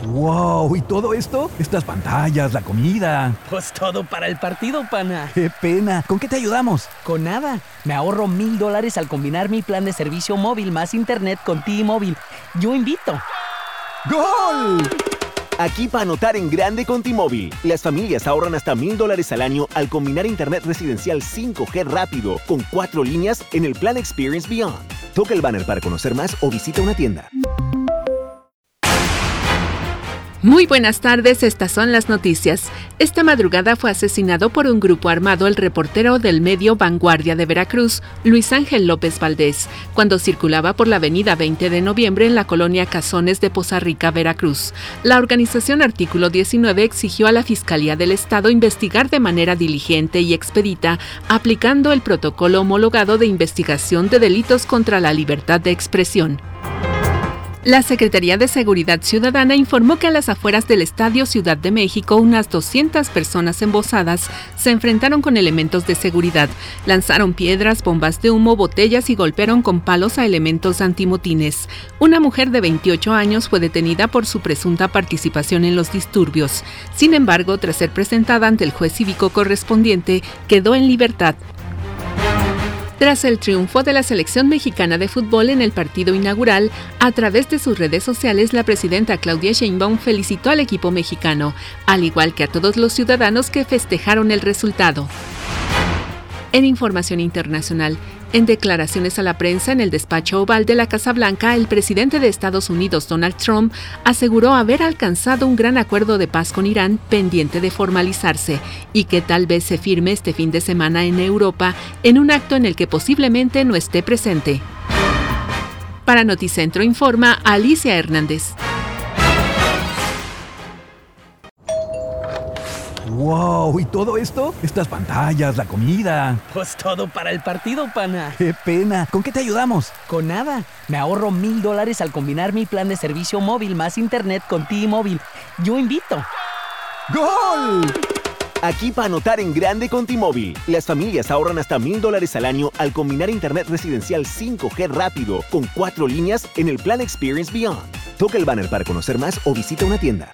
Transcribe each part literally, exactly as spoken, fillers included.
¡Wow! ¿Y todo esto? Estas pantallas, la comida. Pues todo para el partido, pana. ¡Qué pena! ¿Con qué te ayudamos? Con nada. Me ahorro mil dólares al combinar mi plan de servicio móvil más internet con T-Mobile. Yo invito. ¡Gol! Aquí para anotar en grande con T-Mobile. Las familias ahorran hasta mil dólares al año al combinar internet residencial cinco G rápido con cuatro líneas en el plan Experience Beyond. Toca el banner para conocer más o visita una tienda. Muy buenas tardes, estas son las noticias. Esta madrugada fue asesinado por un grupo armado el reportero del medio Vanguardia de Veracruz, Luis Ángel López Valdés, cuando circulaba por la avenida veinte de noviembre en la colonia Cazones de Poza Rica, Veracruz. La organización Artículo diecinueve exigió a la Fiscalía del Estado investigar de manera diligente y expedita, aplicando el protocolo homologado de investigación de delitos contra la libertad de expresión. La Secretaría de Seguridad Ciudadana informó que a las afueras del Estadio Ciudad de México, unas doscientas personas embosadas se enfrentaron con elementos de seguridad, lanzaron piedras, bombas de humo, botellas y golpearon con palos a elementos antimotines. Una mujer de veintiocho años fue detenida por su presunta participación en los disturbios. Sin embargo, tras ser presentada ante el juez cívico correspondiente, quedó en libertad. Tras el triunfo de la selección mexicana de fútbol en el partido inaugural, a través de sus redes sociales, la presidenta Claudia Sheinbaum felicitó al equipo mexicano, al igual que a todos los ciudadanos que festejaron el resultado. En información internacional, en declaraciones a la prensa en el despacho oval de la Casa Blanca, el presidente de Estados Unidos, Donald Trump, aseguró haber alcanzado un gran acuerdo de paz con Irán pendiente de formalizarse y que tal vez se firme este fin de semana en Europa en un acto en el que posiblemente no esté presente. Para Noticentro informa Alicia Hernández. ¡Wow! ¿Y todo esto? Estas pantallas, la comida. Pues todo para el partido, pana. ¡Qué pena! ¿Con qué te ayudamos? Con nada. Me ahorro mil dólares al combinar mi plan de servicio móvil más internet con T-Mobile. Yo invito. ¡Gol! Aquí para anotar en grande con T-Mobile. Las familias ahorran hasta mil dólares al año al combinar internet residencial cinco G rápido con cuatro líneas en el plan Experience Beyond. Toca el banner para conocer más o visita una tienda.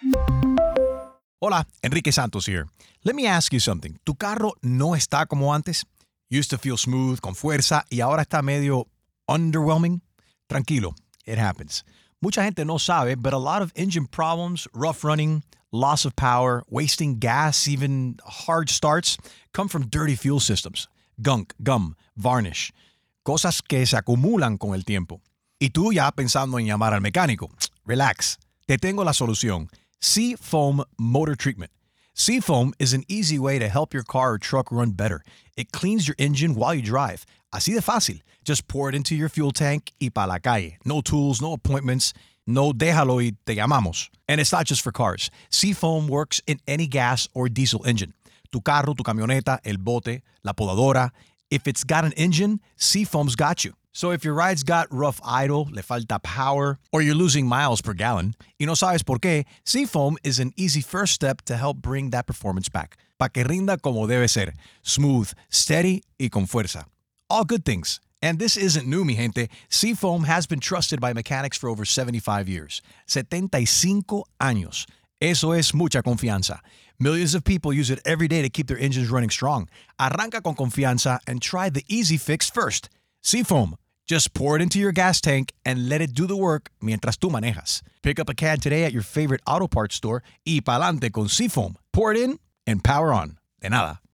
Hola, Enrique Santos here. Let me ask you something. ¿Tu carro no está como antes? Used to feel smooth, con fuerza, y ahora está medio underwhelming? Tranquilo, it happens. Mucha gente no sabe, but a lot of engine problems, rough running, loss of power, wasting gas, even hard starts, come from dirty fuel systems. Gunk, gum, varnish. Cosas que se acumulan con el tiempo. Y tú ya pensando en llamar al mecánico. Relax, te tengo la solución. Seafoam Motor Treatment. Seafoam is an easy way to help your car or truck run better. It cleans your engine while you drive. Así de fácil. Just pour it into your fuel tank y pa' la calle. No tools, no appointments. No déjalo y te llamamos. And it's not just for cars. Seafoam works in any gas or diesel engine. Tu carro, tu camioneta, el bote, la podadora. If it's got an engine, Seafoam's got you. So if your ride's got rough idle, le falta power, or you're losing miles per gallon, y no sabes por qué, Seafoam is an easy first step to help bring that performance back. Pa' que rinda como debe ser. Smooth, steady, y con fuerza. All good things. And this isn't new, mi gente. Seafoam has been trusted by mechanics for over seventy-five years. setenta y cinco años. Eso es mucha confianza. Millions of people use it every day to keep their engines running strong. Arranca con confianza and try the easy fix first. Seafoam. Just pour it into your gas tank and let it do the work mientras tú manejas. Pick up a can today at your favorite auto parts store y pa'lante con Seafoam. Pour it in and power on. De nada.